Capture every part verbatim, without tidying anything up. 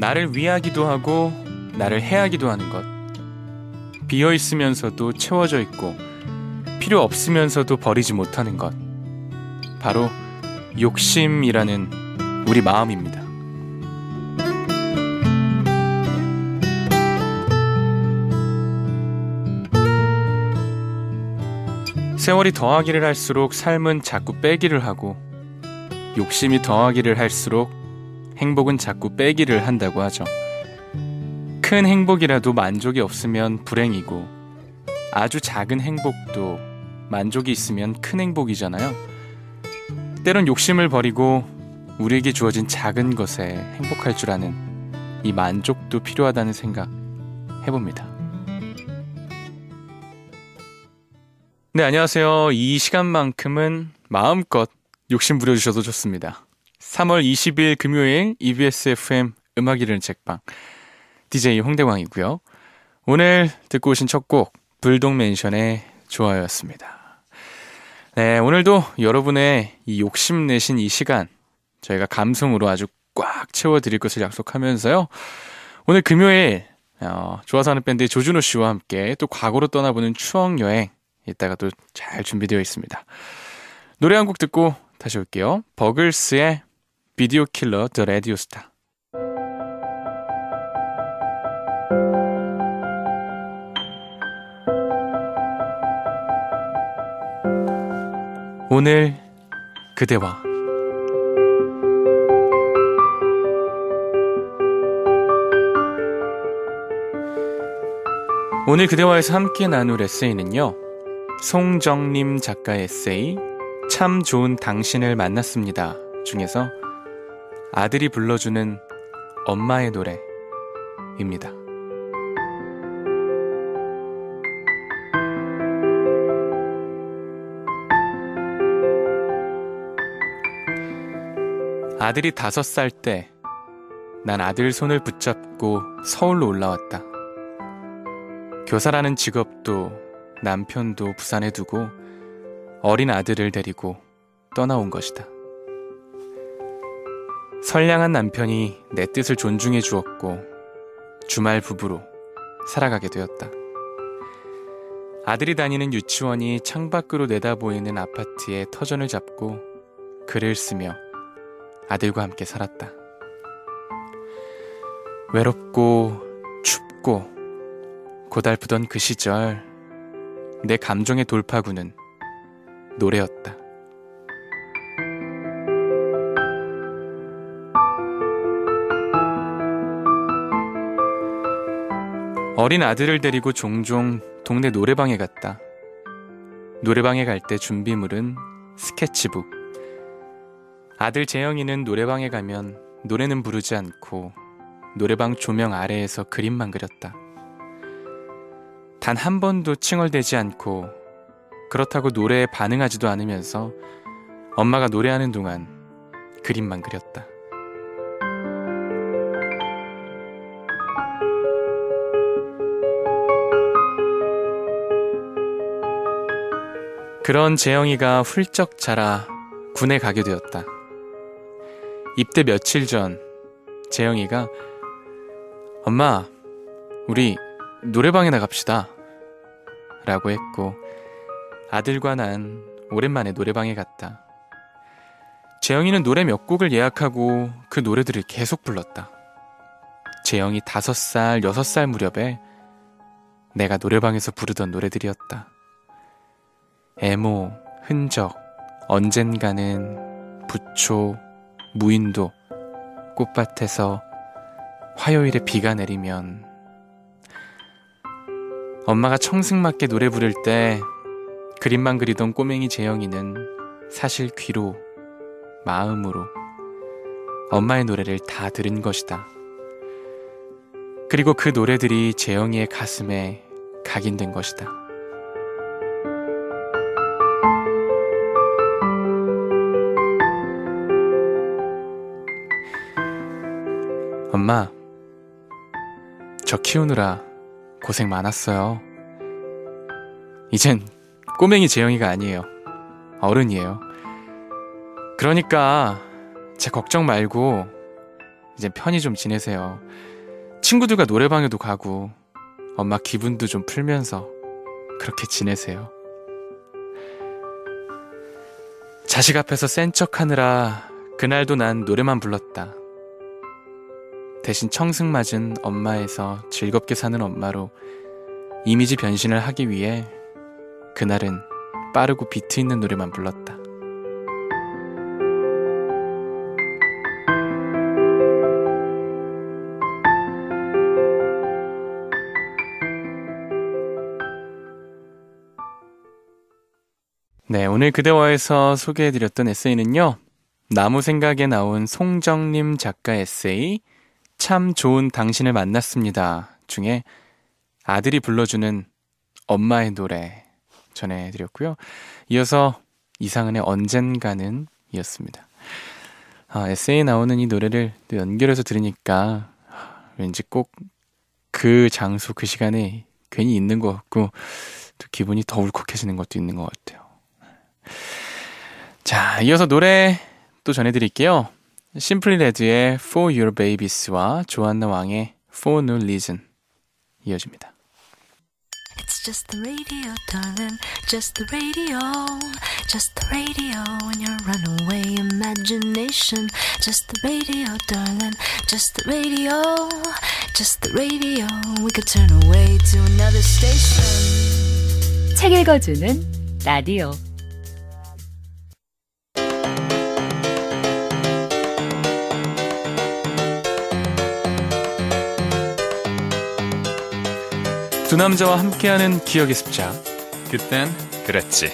나를 위하기도 하고 나를 해하기도 하는 것, 비어있으면서도 채워져 있고 필요 없으면서도 버리지 못하는 것, 바로 욕심이라는 우리 마음입니다. 세월이 더하기를 할수록 삶은 자꾸 빼기를 하고, 욕심이 더하기를 할수록 행복은 자꾸 빼기를 한다고 하죠. 큰 행복이라도 만족이 없으면 불행이고, 아주 작은 행복도 만족이 있으면 큰 행복이잖아요. 때론 욕심을 버리고 우리에게 주어진 작은 것에 행복할 줄 아는 이 만족도 필요하다는 생각 해봅니다. 네, 안녕하세요. 이 시간만큼은 마음껏 욕심 부려주셔도 좋습니다. 삼월 이십일 금요일 이비에스 에프엠 음악 이르는 책방, 디제이 홍대광이고요. 오늘 듣고 오신 첫 곡 불독맨션의 좋아요였습니다. 네, 오늘도 여러분의 이 욕심 내신 이 시간 저희가 감성으로 아주 꽉 채워드릴 것을 약속하면서요, 오늘 금요일 어, 좋아서 하는 밴드의 조준호 씨와 함께 또 과거로 떠나보는 추억여행, 이따가 또 잘 준비되어 있습니다. 노래 한 곡 듣고 다시 올게요. 버글스의 비디오 킬러 더 라디오 스타. 오늘 그대와. 오늘 그대와에서 함께 나눌 에세이는요, 송정림 작가의 에세이 참 좋은 당신을 만났습니다 중에서 아들이 불러주는 엄마의 노래입니다. 아들이 다섯 살 때 난 아들 손을 붙잡고 서울로 올라왔다. 교사라는 직업도 남편도 부산에 두고 어린 아들을 데리고 떠나온 것이다. 선량한 남편이 내 뜻을 존중해 주었고 주말 부부로 살아가게 되었다. 아들이 다니는 유치원이 창밖으로 내다보이는 아파트에 터전을 잡고 글을 쓰며 아들과 함께 살았다. 외롭고 춥고 고달프던 그 시절, 내 감정의 돌파구는 노래였다. 어린 아들을 데리고 종종 동네 노래방에 갔다. 노래방에 갈 때 준비물은 스케치북. 아들 재영이는 노래방에 가면 노래는 부르지 않고 노래방 조명 아래에서 그림만 그렸다. 단 한 번도 칭얼대지 않고, 그렇다고 노래에 반응하지도 않으면서 엄마가 노래하는 동안 그림만 그렸다. 그런 재영이가 훌쩍 자라 군에 가게 되었다. 입대 며칠 전 재영이가 엄마, 우리 노래방이나 갑시다 라고 했고, 아들과 난 오랜만에 노래방에 갔다. 재영이는 노래 몇 곡을 예약하고 그 노래들을 계속 불렀다. 재영이 다섯 살, 여섯 살 무렵에 내가 노래방에서 부르던 노래들이었다. 애모, 흔적, 언젠가는, 부초, 무인도, 꽃밭에서, 화요일에 비가 내리면. 엄마가 청승맞게 노래 부를 때 그림만 그리던 꼬맹이 재영이는 사실 귀로, 마음으로 엄마의 노래를 다 들은 것이다. 그리고 그 노래들이 재영이의 가슴에 각인된 것이다. 엄마, 저 키우느라 고생 많았어요. 이젠 꼬맹이 재영이가 아니에요. 어른이에요. 그러니까 제 걱정 말고 이제 편히 좀 지내세요. 친구들과 노래방에도 가고 엄마 기분도 좀 풀면서 그렇게 지내세요. 자식 앞에서 센 척하느라 그날도 난 노래만 불렀다. 대신 청승맞은 엄마에서 즐겁게 사는 엄마로 이미지 변신을 하기 위해 그날은 빠르고 비트 있는 노래만 불렀다. 네, 오늘 그대와에서 소개해드렸던 에세이는요, 나무 생각에 나온 송정림 작가 에세이 참 좋은 당신을 만났습니다 중에 아들이 불러주는 엄마의 노래 전해드렸고요. 이어서 이상은의 언젠가는 이었습니다. 아, 에세이에 나오는 이 노래를 또 연결해서 들으니까 왠지 꼭 그 장소 그 시간에 괜히 있는 것 같고 또 기분이 더 울컥해지는 것도 있는 것 같아요. 자, 이어서 노래 또 전해드릴게요. 심플리 레드의 For Your Babies와 조한나 왕의 For No Reason 이어집니다. It's just the radio, darling, just the radio, just the radio in your runaway imagination. Just the radio, darling, just the radio, just the radio. We could turn away to another station. 책 읽어주는 라디오. 두 남자와 함께하는 기억의 습작. 그땐 그랬지.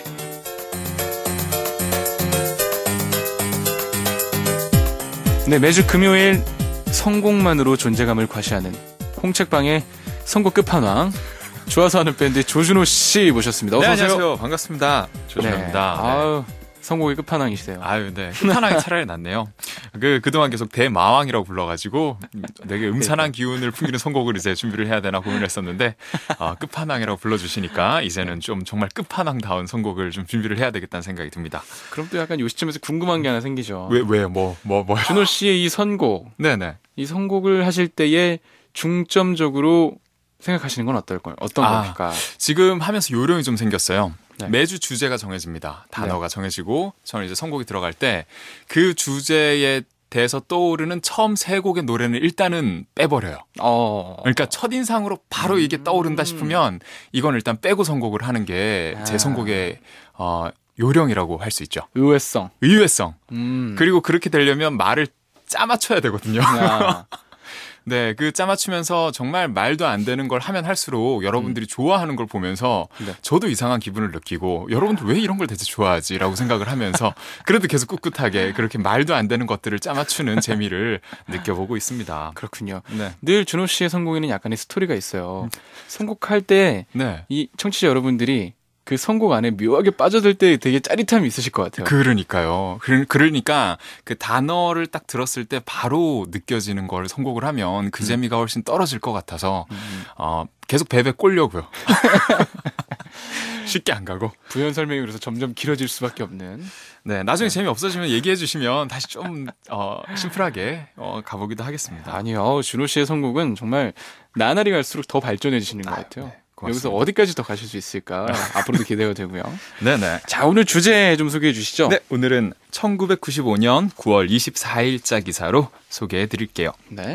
네, 매주 금요일 선곡만으로 존재감을 과시하는 홍책방의 선곡 끝판왕, 좋아서 하는 밴드 조준호 씨 모셨습니다. 어서 네, 오세요. 안녕하세요. 반갑습니다. 조준호입니다. 네. 네. 아유, 선곡의 끝판왕이시대요. 아유, 네. 끝판왕이 차라리 낫네요. 그, 그동안 계속 대마왕이라고 불러가지고 되게 음산한 기운을 풍기는 선곡을 이제 준비를 해야 되나 고민을 했었는데, 어, 끝판왕이라고 불러주시니까 이제는 좀 정말 끝판왕다운 선곡을 좀 준비를 해야 되겠다는 생각이 듭니다. 그럼 또 약간 요 시점에서 궁금한 게 하나 생기죠. 왜, 왜, 뭐, 뭐, 뭐. 준호 씨의 이 선곡. 네네. 이 선곡을 하실 때에 중점적으로 생각하시는 건 어떨까요? 어떤 아, 겁니까? 지금 하면서 요령이 좀 생겼어요. 네. 매주 주제가 정해집니다. 단어가 네. 정해지고 저는 이제 선곡이 들어갈 때 그 주제에 대해서 떠오르는 처음 세 곡의 노래는 일단은 빼버려요. 어. 그러니까 첫인상으로 바로 이게 떠오른다 싶으면 이건 일단 빼고 선곡을 하는 게 제 아. 선곡의 어, 요령이라고 할 수 있죠. 의외성. 의외성. 음. 그리고 그렇게 되려면 말을 짜맞춰야 되거든요. 아. 네, 그 짜맞추면서 정말 말도 안 되는 걸 하면 할수록 여러분들이 음. 좋아하는 걸 보면서 네. 저도 이상한 기분을 느끼고 여러분들 왜 이런 걸 대체 좋아하지? 라고 생각을 하면서 그래도 계속 꿋꿋하게 그렇게 말도 안 되는 것들을 짜맞추는 재미를 느껴보고 있습니다. 그렇군요. 네. 늘 준호 씨의 선곡에는 약간의 스토리가 있어요. 선곡할 때 이 네. 청취자 여러분들이 그 선곡 안에 묘하게 빠져들 때 되게 짜릿함이 있으실 것 같아요. 그러니까요. 그- 그러니까 그 단어를 딱 들었을 때 바로 느껴지는 걸 선곡을 하면 그 재미가 훨씬 떨어질 것 같아서 음. 어, 계속 베베 꼴려고요. 쉽게 안 가고. 부연 설명이 그래서 점점 길어질 수밖에 없는. 네, 나중에 재미 없어지면 얘기해 주시면 다시 좀 어, 심플하게 어, 가보기도 하겠습니다. 아니요, 준호 씨의 선곡은 정말 나날이 갈수록 더 발전해지시는 것 아유, 같아요. 네, 여기서 고맙습니다. 어디까지 더 가실 수 있을까 앞으로도 기대가 되고요. 네네. 자, 오늘 주제 좀 소개해 주시죠. 네, 오늘은 천구백구십오 년 구월 이십사일자 기사로 소개해 드릴게요. 네.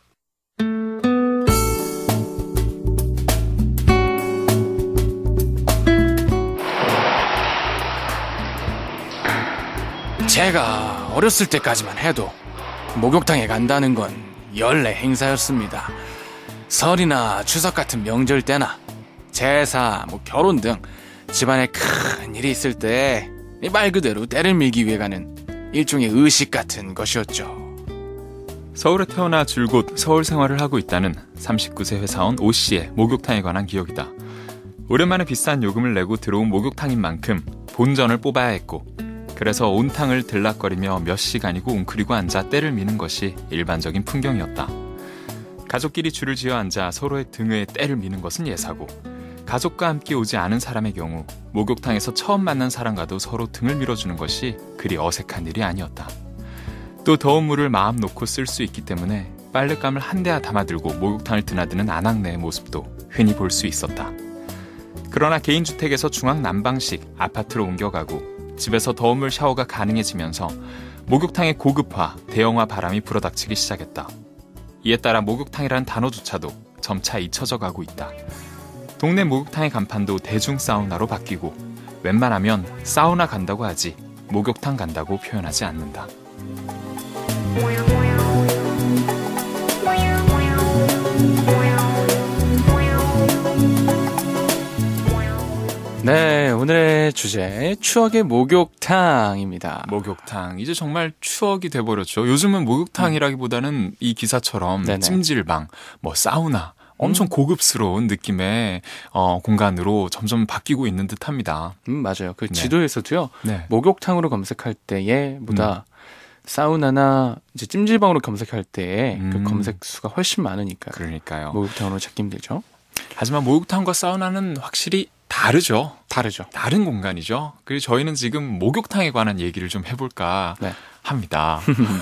제가 어렸을 때까지만 해도 목욕탕에 간다는 건 연례 행사였습니다. 설이나 추석 같은 명절 때나 제사, 뭐 결혼 등 집안에 큰 일이 있을 때 말 그대로 때를 밀기 위해 가는 일종의 의식 같은 것이었죠. 서울에 태어나 줄곧 서울 생활을 하고 있다는 삼십구 세 회사원 오 씨의 목욕탕에 관한 기억이다. 오랜만에 비싼 요금을 내고 들어온 목욕탕인 만큼 본전을 뽑아야 했고, 그래서 온탕을 들락거리며 몇 시간이고 웅크리고 앉아 때를 미는 것이 일반적인 풍경이었다. 가족끼리 줄을 지어 앉아 서로의 등에 때를 미는 것은 예사고, 가족과 함께 오지 않은 사람의 경우 목욕탕에서 처음 만난 사람과도 서로 등을 밀어주는 것이 그리 어색한 일이 아니었다. 또 더운 물을 마음 놓고 쓸 수 있기 때문에 빨랫감을 한 대야 담아들고 목욕탕을 드나드는 아낙네의 모습도 흔히 볼 수 있었다. 그러나 개인주택에서 중앙난방식 아파트로 옮겨가고 집에서 더운 물 샤워가 가능해지면서 목욕탕의 고급화, 대형화 바람이 불어닥치기 시작했다. 이에 따라 목욕탕이라는 단어조차도 점차 잊혀져 가고 있다. 동네 목욕탕의 간판도 대중 사우나로 바뀌고 웬만하면 사우나 간다고 하지 목욕탕 간다고 표현하지 않는다. 네, 오늘의 주제 추억의 목욕탕입니다. 목욕탕 이제 정말 추억이 돼버렸죠. 요즘은 목욕탕이라기보다는 이 기사처럼 네네. 찜질방, 뭐 사우나 엄청 음. 고급스러운 느낌의 어, 공간으로 점점 바뀌고 있는 듯합니다. 음, 맞아요. 그 네. 지도에서도요. 네. 목욕탕으로 검색할 때에보다 사우나나 이제 찜질방으로 검색할 때에 그 음. 검색 수가 훨씬 많으니까 그러니까요. 목욕탕으로 찾기 힘들죠. 하지만 목욕탕과 사우나는 확실히 다르죠. 다르죠. 다른 공간이죠. 그래서 저희는 지금 목욕탕에 관한 얘기를 좀 해볼까 네. 합니다.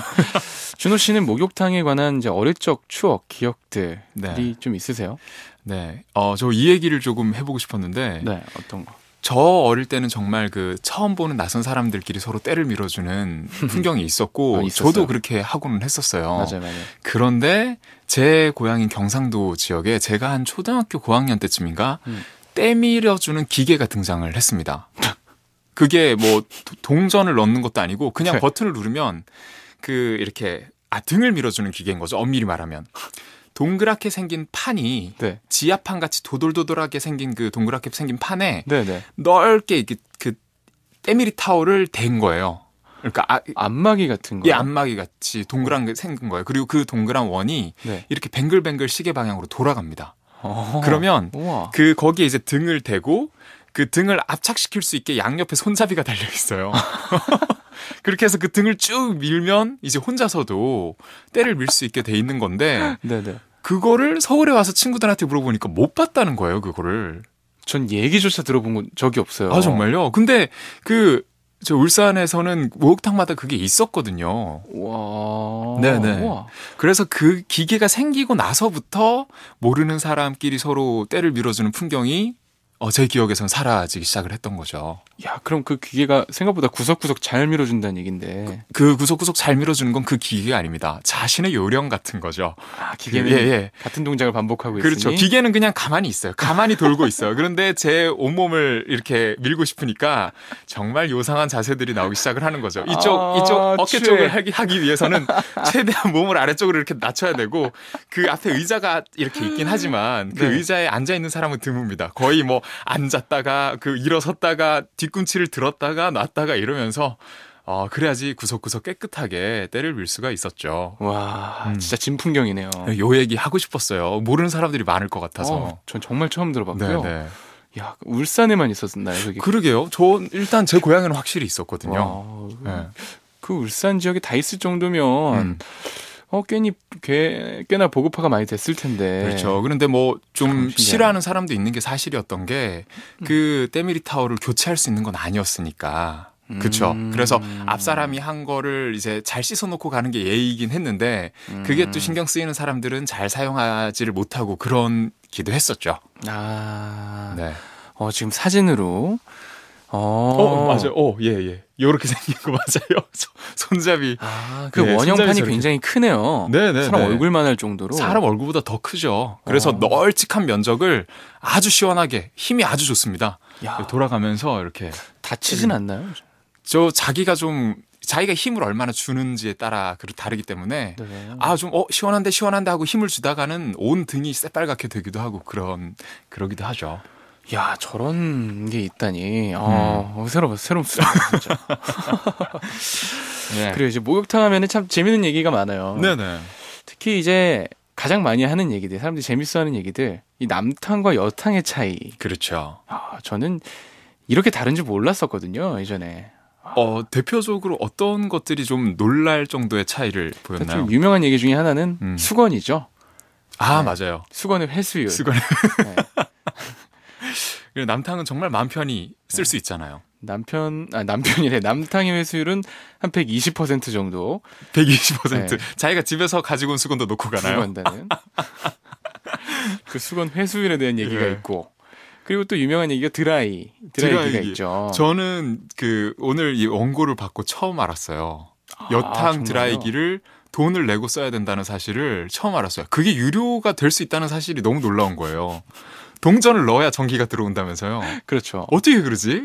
준호 씨는 목욕탕에 관한 이제 어릴 적 추억, 기억들이 네. 좀 있으세요? 네, 어, 저 이 얘기를 조금 해보고 싶었는데 네, 어떤 거? 저 어릴 때는 정말 그 처음 보는 낯선 사람들끼리 서로 때를 밀어주는 풍경이 있었고 아, 있었어요. 저도 그렇게 하고는 했었어요. 맞아요, 맞아요. 그런데 제 고향인 경상도 지역에 제가 한 초등학교 고학년 때쯤인가 음. 때 밀어주는 기계가 등장을 했습니다. 그게 뭐 도- 동전을 넣는 것도 아니고 그냥 네. 버튼을 누르면 그 이렇게 아 등을 밀어주는 기계인 거죠. 엄밀히 말하면. 동그랗게 생긴 판이 네, 지하판 같이 도돌도돌하게 생긴 그 동그랗게 생긴 판에 네, 네. 넓게 이렇게 그 때밀이 타올을 댄 거예요. 그러니까 아, 안마기 같은 거. 이 안마기 같이 동그란 게 생긴 거예요. 그리고 그 동그란 원이 네. 이렇게 뱅글뱅글 시계 방향으로 돌아갑니다. 어. 그러면 우와. 그 거기에 이제 등을 대고 그 등을 압착시킬 수 있게 양옆에 손잡이가 달려 있어요. 그렇게 해서 그 등을 쭉 밀면 이제 혼자서도 때를 밀 수 있게 돼 있는 건데 네, 네. 그거를 서울에 와서 친구들한테 물어보니까 못 봤다는 거예요, 그거를. 전 얘기조차 들어본 건 적이 없어요. 아, 정말요? 근데 그 저 울산에서는 목욕탕마다 그게 있었거든요. 와. 네네. 우와. 그래서 그 기계가 생기고 나서부터 모르는 사람끼리 서로 때를 밀어주는 풍경이 어, 제 기억에선 사라지기 시작을 했던 거죠. 야, 그럼 그 기계가 생각보다 구석구석 잘 밀어준다는 얘긴데. 그 구석구석 잘 밀어주는 건 그 기계가 아닙니다. 자신의 요령 같은 거죠. 아, 기계는 예, 예. 같은 동작을 반복하고 그렇죠. 있으니. 기계는 그냥 가만히 있어요. 가만히 돌고 있어요. 그런데 제 온몸을 이렇게 밀고 싶으니까 정말 요상한 자세들이 나오기 시작을 하는 거죠. 이쪽, 아, 이쪽 어깨 취해. 쪽을 하기, 하기 위해서는 최대한 몸을 아래쪽으로 이렇게 낮춰야 되고 그 앞에 의자가 이렇게 있긴 하지만 그 네. 의자에 앉아있는 사람은 드뭅니다. 거의 뭐 앉았다가 그 일어섰다가 뒤꿈치를 들었다가 놨다가 이러면서 어, 그래야지 구석구석 깨끗하게 때를 밀 수가 있었죠. 와, 음. 진짜 진풍경이네요. 요 얘기 하고 싶었어요. 모르는 사람들이 많을 것 같아서. 어, 전 정말 처음 들어봤고요. 네네. 야, 울산에만 있었나요, 그게? 그러게요. 저 일단 제 고향에는 확실히 있었거든요. 와, 네. 그 울산 지역에 다 있을 정도면 음. 어 꽤니 꽤, 꽤나 보급화가 많이 됐을 텐데. 그렇죠. 그런데 뭐 참 좀 신기하네. 싫어하는 사람도 있는 게 사실이었던 게 그 때밀이 타워를 교체할 수 있는 건 아니었으니까. 그렇죠. 음. 그래서 앞 사람이 한 거를 이제 잘 씻어놓고 가는 게 예의이긴 했는데 그게 또 신경 쓰이는 사람들은 잘 사용하지를 못하고 그런 기도 했었죠. 아, 네. 어 지금 사진으로 어, 어, 맞아요. 어, 예, 예. 요렇게 생긴 거 맞아요. 손- 손잡이. 아, 그 네, 원형판이 손잡이 저렇게. 굉장히 크네요. 네, 네, 사람 네. 얼굴만 할 정도로. 사람 얼굴보다 더 크죠. 그래서 어. 널찍한 면적을 아주 시원하게 힘이 아주 좋습니다. 야, 돌아가면서 이렇게 다치진 않나요? 저 자기가 좀 자기가 힘을 얼마나 주는지에 따라 그 다르기 때문에 네. 아 좀 어 시원한데 시원한데 하고 힘을 주다가는 온 등이 새빨갛게 되기도 하고 그런 그러기도 하죠. 야, 저런 게 있다니. 어, 새로 새롭습니다, 진짜. 네. 그리고 이제 목욕탕 하면은 참 재밌는 얘기가 많아요. 네네. 특히 이제 가장 많이 하는 얘기들, 사람들이 재밌어하는 얘기들, 이 남탕과 여탕의 차이. 그렇죠. 아, 저는 이렇게 다른지 몰랐었거든요, 예전에. 어 대표적으로 어떤 것들이 좀 놀랄 정도의 차이를 보였나요? 좀 유명한 얘기 중에 하나는 음. 수건이죠. 아 네. 맞아요. 수건의 회수율. 수건. 네. 남탕은 정말 마음 편히 쓸 수 있잖아요. 남편, 아, 남편이래. 남탕의 회수율은 한 백이십 퍼센트 정도. 백이십 퍼센트. 네. 자기가 집에서 가지고 온 수건도 놓고 가나요? 간다는. 그 수건 회수율에 대한 얘기가 네. 있고. 그리고 또 유명한 얘기가 드라이. 드라이기가 드라이기. 있죠. 저는 그 오늘 이 원고를 받고 처음 알았어요. 여탕 정말요? 드라이기를 돈을 내고 써야 된다는 사실을 처음 알았어요. 그게 유료가 될 수 있다는 사실이 너무 놀라운 거예요. 동전을 넣어야 전기가 들어온다면서요. 그렇죠. 어떻게 그러지?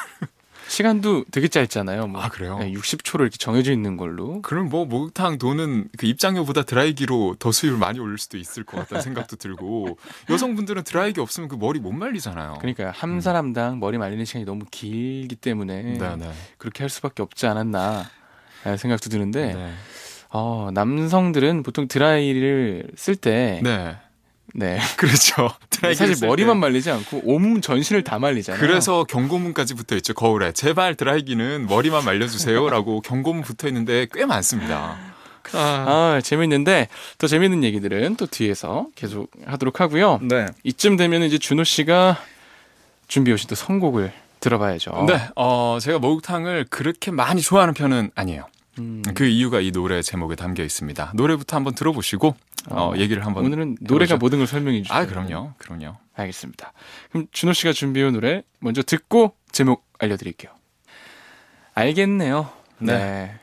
시간도 되게 짧잖아요. 뭐 아, 그래요? 육십 초로 이렇게 정해져 있는 걸로. 그럼 뭐 목욕탕 돈은 그 입장료보다 드라이기로 더 수입을 많이 올릴 수도 있을 것 같다는 생각도 들고, 여성분들은 드라이기 없으면 그 머리 못 말리잖아요. 그러니까 한 사람당 머리 말리는 시간이 너무 길기 때문에 네네. 그렇게 할 수밖에 없지 않았나 라는 생각도 드는데 네. 어, 남성들은 보통 드라이를 쓸 때 네. 네. 그렇죠. 드라이기를 사실 쓸 머리만 때. 말리지 않고 온 전신을 다 말리잖아요. 그래서 경고문까지 붙어 있죠. 거울에 제발 드라이기는 머리만 말려주세요라고 경고문 붙어 있는데 꽤 많습니다. 아, 아, 재밌는데 더 재밌는 얘기들은 또 뒤에서 계속 하도록 하고요. 네. 이쯤 되면 이제 준호 씨가 준비해 오신 또 선곡을 들어봐야죠. 네. 어, 제가 목욕탕을 그렇게 많이 좋아하는 편은 아니에요. 음, 그 이유가 이 노래 제목에 담겨 있습니다. 노래부터 한번 들어보시고 어, 어, 얘기를 한번 오늘은 노래가 해보죠. 모든 걸 설명해 주죠. 아, 그럼요. 그럼요. 알겠습니다. 그럼 준호 씨가 준비해 온 노래 먼저 듣고 제목 알려드릴게요. 알겠네요. 네. 네.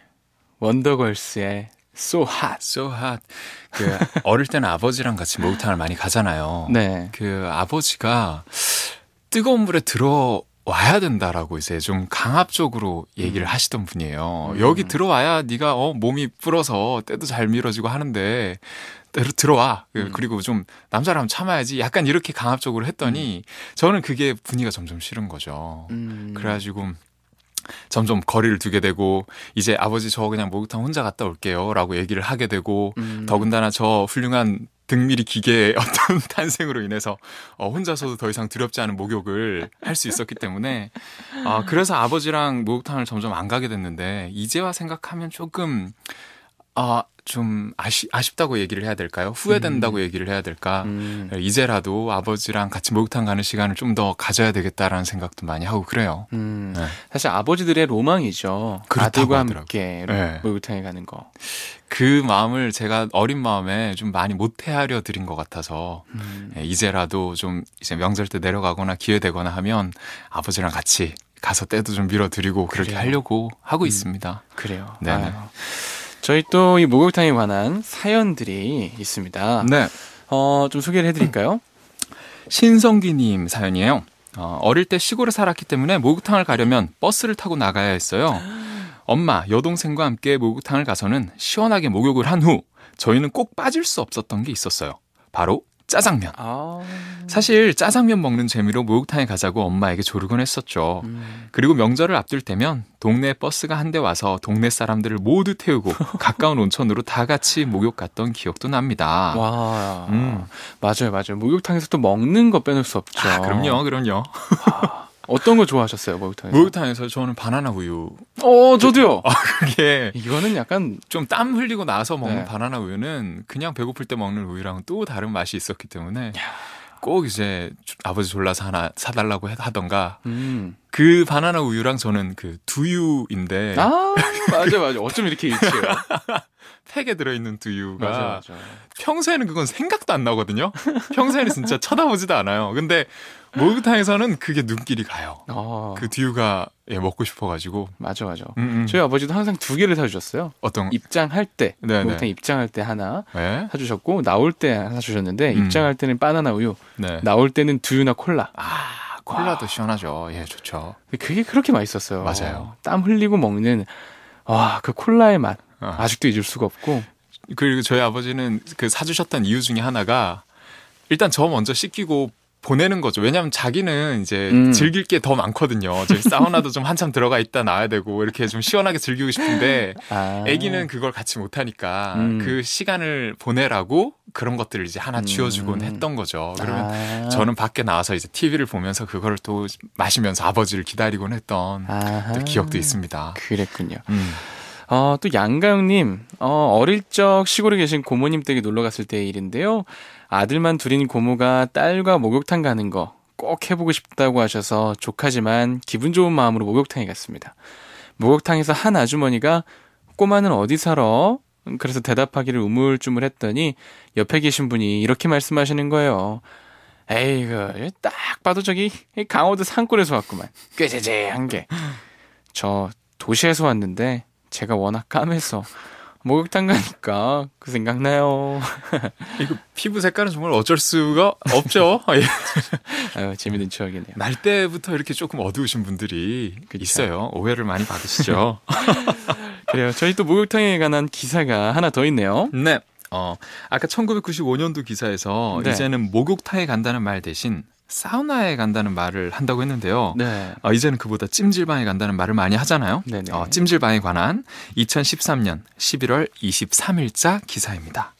원더걸스의 So Hot. So hot. 그 어릴 때는 아버지랑 같이 목욕탕을 많이 가잖아요. 네. 그 아버지가 뜨거운 물에 들어와야 된다라고 이제 좀 강압적으로 얘기를 하시던 분이에요. 음. 여기 들어와야 네가 어 몸이 불어서 때도 잘 밀어지고 하는데 때로 들어와. 음. 그리고 좀 남자라면 참아야지. 약간 이렇게 강압적으로 했더니 저는 그게 분위기가 점점 싫은 거죠. 음. 그래가지고 점점 거리를 두게 되고, 이제 아버지 저 그냥 목욕탕 혼자 갔다 올게요 라고 얘기를 하게 되고, 음. 더군다나 저 훌륭한 등미리 기계의 어떤 탄생으로 인해서 어, 혼자서도 더 이상 두렵지 않은 목욕을 할 수 있었기 때문에 아, 그래서 아버지랑 목욕탕을 점점 안 가게 됐는데, 이제와 생각하면 조금 아, 좀 아시, 아쉽다고 얘기를 해야 될까요? 후회된다고 음. 얘기를 해야 될까? 음. 이제라도 아버지랑 같이 목욕탕 가는 시간을 좀 더 가져야 되겠다라는 생각도 많이 하고 그래요. 음. 네. 사실 아버지들의 로망이죠. 그렇다고 아들과 하더라고요. 함께 네. 목욕탕에 가는 거. 그 마음을 제가 어린 마음에 좀 많이 못해하려 드린 것 같아서 음. 예, 이제라도 좀 이제 명절 때 내려가거나 기회 되거나 하면 아버지랑 같이 가서 때도 좀 밀어드리고 그렇게 그래요. 하려고 하고 음. 있습니다. 그래요. 네네. 아유. 저희 또 이 목욕탕에 관한 사연들이 있습니다. 네. 어, 좀 소개를 해드릴까요? 신성기님 사연이에요. 어, 어릴 때 시골에 살았기 때문에 목욕탕을 가려면 버스를 타고 나가야 했어요. 엄마, 여동생과 함께 목욕탕을 가서는 시원하게 목욕을 한 후 저희는 꼭 빠질 수 없었던 게 있었어요. 바로 짜장면. 아, 사실 짜장면 먹는 재미로 목욕탕에 가자고 엄마에게 조르곤 했었죠. 음. 그리고 명절을 앞둘 때면 동네 버스가 한 대 와서 동네 사람들을 모두 태우고 가까운 온천으로 다 같이 목욕 갔던 기억도 납니다. 와, 음. 맞아요, 맞아요. 목욕탕에서 또 먹는 거 빼놓을 수 없죠. 아, 그럼요, 그럼요. 어떤 거 좋아하셨어요, 목욕탕에서? 목욕탕에서 저는 바나나 우유. 어, 저도요. 그게 이거는 약간 좀 땀 흘리고 나서 먹는 네. 바나나 우유는 그냥 배고플 때 먹는 우유랑은 또 다른 맛이 있었기 때문에 꼭 이제 아버지 졸라서 하나 사달라고 하던가. 음. 그 바나나 우유랑 저는 그 두유인데 아, 맞아, 맞아. 어쩜 이렇게 일치해요? 팩에 들어있는 두유가 맞아, 맞아. 평소에는 그건 생각도 안 나거든요. 평소에는 진짜 쳐다보지도 않아요. 근데 목욕탕에서는 그게 눈길이 가요. 아, 그 두유가 예, 먹고 싶어가지고. 맞아, 맞아. 음, 음. 저희 아버지도 항상 두 개를 사주셨어요. 어떤 입장할 때, 네네. 목욕탕 입장할 때 하나 네? 사주셨고, 나올 때 하나 사주셨는데, 음. 입장할 때는 바나나 우유, 네. 나올 때는 두유나 콜라. 아 콜라도 시원하죠. 예, 좋죠. 근데 그게 그렇게 맛있었어요. 맞아요. 땀 흘리고 먹는, 와, 그 콜라의 맛. 어. 아직도 잊을 수가 없고. 그리고 저희 아버지는 그 사주셨던 이유 중에 하나가 일단 저 먼저 씻기고 보내는 거죠. 왜냐하면 자기는 이제 음. 즐길 게 더 많거든요. 저희 사우나도 좀 한참 들어가 있다 나와야 되고 이렇게 좀 시원하게 즐기고 싶은데 아. 아기는 그걸 같이 못하니까 음. 그 시간을 보내라고 그런 것들을 이제 하나 음. 쥐어주곤 했던 거죠. 그러면 아. 저는 밖에 나와서 이제 티비를 보면서 그걸 또 마시면서 아버지를 기다리곤 했던 아하. 또 기억도 있습니다. 그랬군요. 음. 어, 또 양가영님, 어, 어릴 적 시골에 계신 고모님 댁에 놀러 갔을 때의 일인데요. 아들만 둘인 고모가 딸과 목욕탕 가는 거 꼭 해보고 싶다고 하셔서 족하지만 기분 좋은 마음으로 목욕탕에 갔습니다. 목욕탕에서 한 아주머니가 꼬마는 어디 살아? 그래서 대답하기를 우물쭈물 했더니 옆에 계신 분이 이렇게 말씀하시는 거예요. 에이그 딱 봐도 저기 강원도 산골에서 왔구만. 꾀재재한 게. 저 도시에서 왔는데 제가 워낙 까매서 목욕탕 가니까 그 생각나요. 이거 피부 색깔은 정말 어쩔 수가 없죠. 예. 아유, 재밌는 추억이네요. 날 때부터 이렇게 조금 어두우신 분들이 그쵸. 있어요. 오해를 많이 받으시죠. 그래요. 저희 또 목욕탕에 관한 기사가 하나 더 있네요. 네. 어, 아까 천구백구십오 년도 기사에서 네. 이제는 목욕탕에 간다는 말 대신 사우나에 간다는 말을 한다고 했는데요. 네. 어, 이제는 그보다 찜질방에 간다는 말을 많이 하잖아요. 네네. 어, 찜질방에 관한 이천십삼 년 십일월 이십삼일자 기사입니다.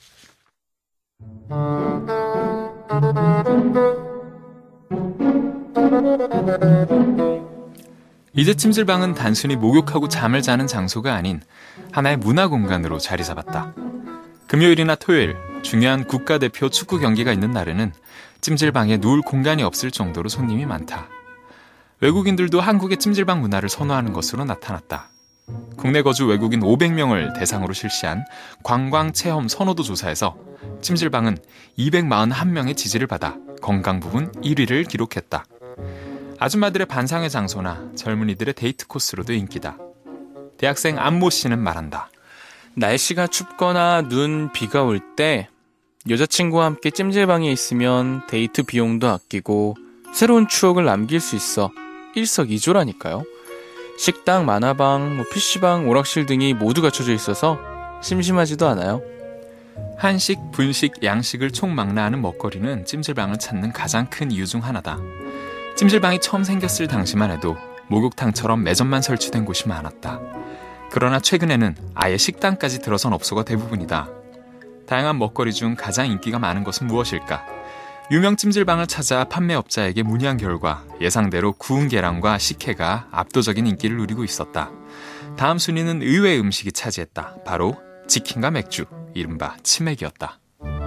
이제 찜질방은 단순히 목욕하고 잠을 자는 장소가 아닌 하나의 문화 공간으로 자리 잡았다. 금요일이나 토요일, 중요한 국가대표 축구 경기가 있는 날에는 찜질방에 누울 공간이 없을 정도로 손님이 많다. 외국인들도 한국의 찜질방 문화를 선호하는 것으로 나타났다. 국내 거주 외국인 오백 명을 대상으로 실시한 관광체험 선호도 조사에서 찜질방은 이백사십일 명의 지지를 받아 건강 부분 일 위를 기록했다. 아줌마들의 반상회 장소나 젊은이들의 데이트 코스로도 인기다. 대학생 안모 씨는 말한다. 날씨가 춥거나 눈, 비가 올 때 여자친구와 함께 찜질방에 있으면 데이트 비용도 아끼고 새로운 추억을 남길 수 있어 일석이조라니까요. 식당, 만화방, 뭐 피시방, 오락실 등이 모두 갖춰져 있어서 심심하지도 않아요. 한식, 분식, 양식을 총망라하는 먹거리는 찜질방을 찾는 가장 큰 이유 중 하나다. 찜질방이 처음 생겼을 당시만 해도 목욕탕처럼 매점만 설치된 곳이 많았다. 그러나 최근에는 아예 식당까지 들어선 업소가 대부분이다. 다양한 먹거리 중 가장 인기가 많은 것은 무엇일까? 유명 찜질방을 찾아 판매업자에게 문의한 결과 예상대로 구운 계란과 식혜가 압도적인 인기를 누리고 있었다. 다음 순위는 의외의 음식이 차지했다. 바로 치킨과 맥주, 이른바 치맥이었다.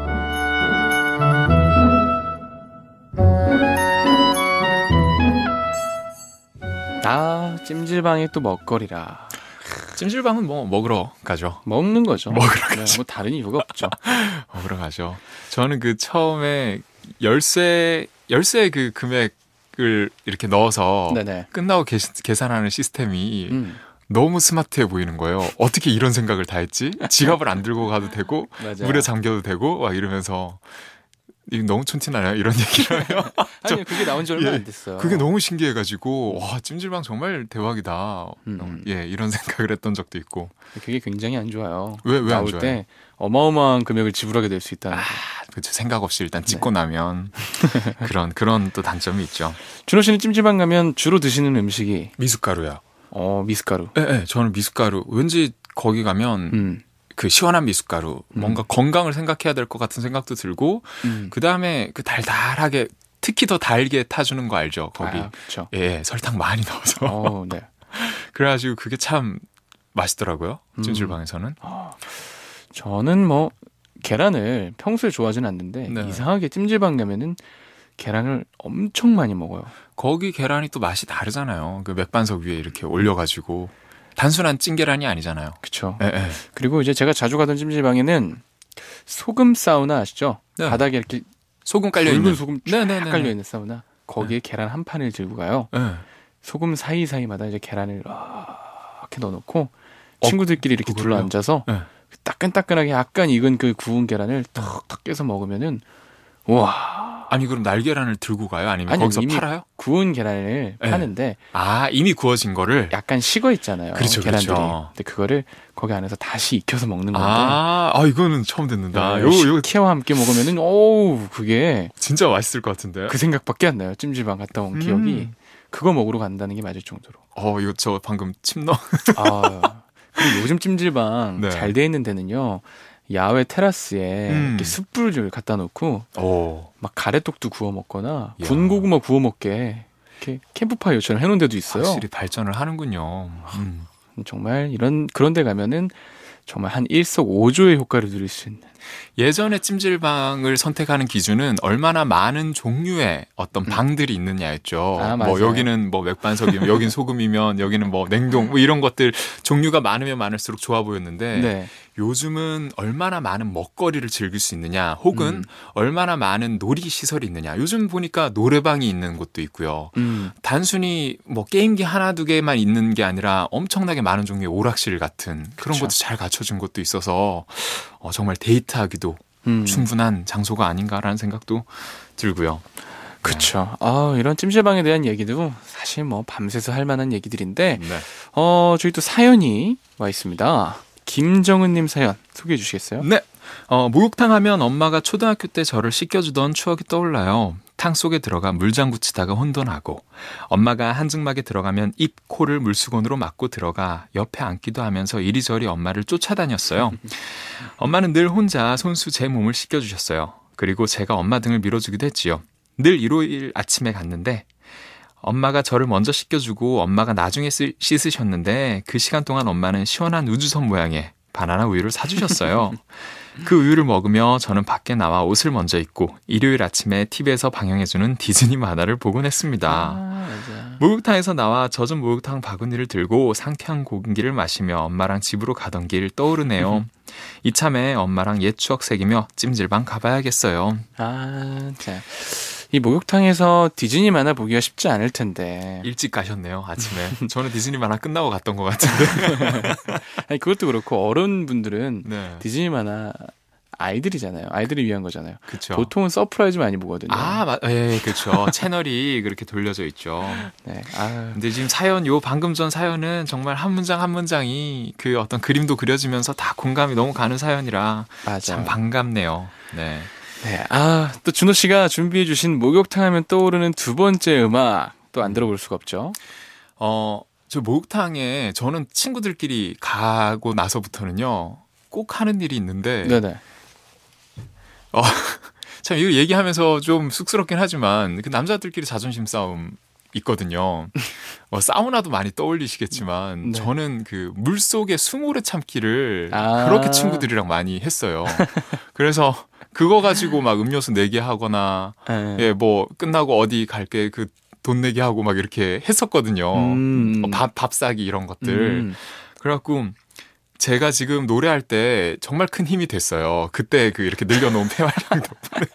아, 찜질방에 또 먹거리라. 찜질방은 뭐 먹으러 가죠. 먹는 거죠. 먹으러 네, 가죠. 뭐 다른 이유가 없죠. 먹으러 가죠. 저는 그 처음에 열쇠 열쇠 그 금액을 이렇게 넣어서 네네. 끝나고 계, 계산하는 시스템이 음, 너무 스마트해 보이는 거예요. 어떻게 이런 생각을 다 했지? 지갑을 안 들고 가도 되고 맞아요. 물에 잠겨도 되고 막 이러면서 이거 너무 촌티나요? 이런 얘기를 해요. 아니요, 그게 나온 지 얼마 예, 안 됐어요. 그게 너무 신기해가지고 와 찜질방 정말 대박이다. 음. 예 이런 생각을 했던 적도 있고. 그게 굉장히 안 좋아요. 왜 왜 안 나올 좋아요? 때 어마어마한 금액을 지불하게 될 수 있다는 아, 거. 그렇죠. 생각 없이 일단 찍고 네. 나면 그런 그런 또 단점이 있죠. 준호 씨는 찜질방 가면 주로 드시는 음식이 미숫가루야. 어 미숫가루. 예, 예, 저는 미숫가루. 왠지 거기 가면 음, 그 시원한 미숫가루, 뭔가 건강을 생각해야 될 것 같은 생각도 들고, 음. 그 다음에 그 달달하게, 특히 더 달게 타주는 거 알죠? 거기. 아, 그렇죠. 예, 설탕 많이 넣어서. 어, 네. 그래가지고 그게 참 맛있더라고요. 음. 찜질방에서는. 저는 뭐 계란을 평소에 좋아하진 않는데 네. 이상하게 찜질방 가면은 계란을 엄청 많이 먹어요. 거기 계란이 또 맛이 다르잖아요. 그 맥반석 위에 이렇게 올려가지고. 단순한 찐계란이 아니잖아요. 그렇죠. 예, 예. 그리고 이제 제가 자주 가던 찜질방에는 소금 사우나 아시죠? 네. 바닥에 이렇게 소금 깔려있는. 굵은 소금 쫙 네네네. 깔려 있는 사우나. 거기에 계란 한 판을 들고 가요. 예. 소금 사이 사이마다 이제 계란을 이렇게 넣어놓고 친구들끼리 이렇게 그걸로요? 둘러 앉아서 네. 따끈따끈하게 약간 익은 그 구운 계란을 턱턱 깨서 먹으면은 와 아니, 그럼 날계란을 들고 가요? 아니면 아니요, 거기서 이미 팔아요? 구운 계란을 네. 파는데 아, 이미 구워진 거를? 약간 식어 있잖아요. 그렇죠, 계란들이. 그렇죠. 근데 그거를 거기 안에서 다시 익혀서 먹는 건데. 아, 아, 이거는 처음 듣는다. 네, 요거, 요거 식혜와 함께 먹으면은 오우 그게 진짜 맛있을 것 같은데. 그 생각밖에 안 나요. 찜질방 갔다 온 기억이 음. 그거 먹으러 간다는 게 맞을 정도로. 어, 이거 저 방금 침 넣어. 아, 그리고 요즘 찜질방 네. 잘 돼 있는 데는요. 야외 테라스에 음. 이렇게 숯불을 갖다 놓고 오. 막 가래떡도 구워 먹거나 야. 군고구마 구워 먹게 이렇게 캠프파이어처럼 해놓은 데도 있어요. 확실히 발전을 하는군요. 음. 정말 이런 그런 데 가면은 정말 한 일석오조의 효과를 누릴 수 있는. 예전에 찜질방을 선택하는 기준은 얼마나 많은 종류의 어떤 방들이 있느냐였죠. 아, 뭐 맞아요. 여기는 뭐 맥반석이면 여긴 소금이면 여기는 뭐 냉동 뭐 이런 것들 종류가 많으면 많을수록 좋아 보였는데 네. 요즘은 얼마나 많은 먹거리를 즐길 수 있느냐 혹은 음. 얼마나 많은 놀이 시설이 있느냐. 요즘 보니까 노래방이 있는 곳도 있고요. 음. 단순히 뭐 게임기 하나 두 개만 있는 게 아니라 엄청나게 많은 종류의 오락실 같은 그런 그쵸. 것도 잘 갖춰진 곳도 있어서 어, 정말 데이트하기도 음. 충분한 장소가 아닌가라는 생각도 들고요. 그쵸. 아, 이런 찜질방에 대한 얘기도 사실 뭐 밤새서 할 만한 얘기들인데, 네. 어, 저희 또 사연이 와 있습니다. 김정은님 사연 소개해 주시겠어요? 네. 어, 목욕탕 하면 엄마가 초등학교 때 저를 씻겨주던 추억이 떠올라요. 탕 속에 들어가 물장구 치다가 혼돈하고 엄마가 한증막에 들어가면 입, 코를 물수건으로 막고 들어가 옆에 앉기도 하면서 이리저리 엄마를 쫓아다녔어요. 엄마는 늘 혼자 손수 제 몸을 씻겨주셨어요. 그리고 제가 엄마 등을 밀어주기도 했지요. 늘 일요일 아침에 갔는데 엄마가 저를 먼저 씻겨주고 엄마가 나중에 쓰, 씻으셨는데 그 시간 동안 엄마는 시원한 우주선 모양의 바나나 우유를 사주셨어요. 그 우유를 먹으며 저는 밖에 나와 옷을 먼저 입고 일요일 아침에 티비에서 방영해주는 디즈니 만화를 보곤 했습니다. 아, 맞아. 목욕탕에서 나와 젖은 목욕탕 바구니를 들고 상쾌한 공기를 마시며 엄마랑 집으로 가던 길 떠오르네요. 이참에 엄마랑 옛 추억 새기며 찜질방 가봐야겠어요. 아, 자. 이 목욕탕에서 디즈니 만화 보기가 쉽지 않을 텐데. 일찍 가셨네요, 아침에. 저는 디즈니 만화 끝나고 갔던 것 같은데. 아니, 그것도 그렇고 어른분들은 네. 디즈니 만화 아이들이잖아요. 아이들을 위한 거잖아요. 그쵸. 보통은 서프라이즈 많이 보거든요. 아, 맞, 예, 그렇죠. 채널이 그렇게 돌려져 있죠. 네. 아, 근데 지금 사연, 요 방금 전 사연은 정말 한 문장 한 문장이 그 어떤 그림도 그려지면서 다 공감이 너무 가는 사연이라 맞아요. 참 반갑네요. 네. 네. 아, 또 준호 씨가 준비해 주신 목욕탕 하면 떠오르는 두 번째 음악 또 안 들어볼 수가 없죠. 어, 저 목욕탕에 저는 친구들끼리 가고 나서부터는요, 꼭 하는 일이 있는데, 네네. 어, 참 이거 얘기하면서 좀 쑥스럽긴 하지만 그 남자들끼리 자존심 싸움 있거든요. 어, 사우나도 많이 떠올리시겠지만 네. 저는 그 물속에 수모래 참기를 아. 그렇게 친구들이랑 많이 했어요. 그래서 그거 가지고 막 음료수 내기 하거나 네. 예, 뭐 끝나고 어디 갈게 그 돈 내기 하고 막 이렇게 했었거든요. 음. 어, 밥, 밥 사기 이런 것들. 음. 그래갖고 제가 지금 노래할 때 정말 큰 힘이 됐어요. 그때 그 이렇게 늘려놓은 폐활량 덕분에.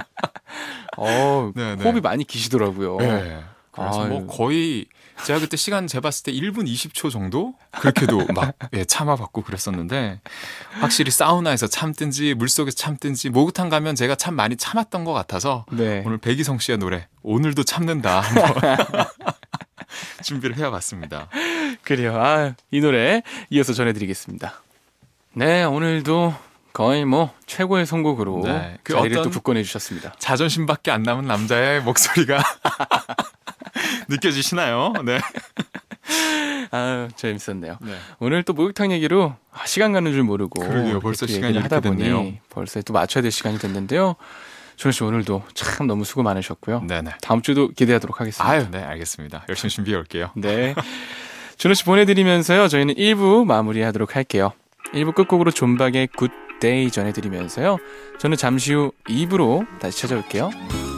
어, 네, 네. 호흡이 많이 기시더라고요. 네. 그래서 아유. 뭐 거의 제가 그때 시간 재봤을 때 일 분 이십 초 정도 그렇게도 막 예, 참아봤고 그랬었는데 확실히 사우나에서 참든지 물속에서 참든지 목욕탕 가면 제가 참 많이 참았던 것 같아서 네. 오늘 백이성 씨의 노래 오늘도 참는다 한번 준비를 해와봤습니다. 그래요. 아, 이 노래 이어서 전해드리겠습니다. 네, 오늘도 거의 뭐 최고의 선곡으로 네, 그 자리를 어떤- 또 굳건해 주셨습니다. 자존심밖에 안 남은 남자의 목소리가 느껴지시나요? 네. 아, 재밌었네요. 네. 오늘 또 목욕탕 얘기로 아, 시간 가는 줄 모르고 그러게요. 벌써 또 시간이 얘기를 하다 이렇게 보니 됐네요. 벌써 또 맞춰야 될 시간이 됐는데요. 준호 씨 오늘도 참 너무 수고 많으셨고요. 네네. 다음 주도 기대하도록 하겠습니다. 아유, 네, 알겠습니다. 열심히 준비해 올게요. 네. 준호 씨 보내드리면서요. 저희는 일 부 마무리하도록 할게요. 일 부 끝곡으로 존박의 굿데이 전해드리면서요. 저는 잠시 후 이 부로 다시 찾아올게요.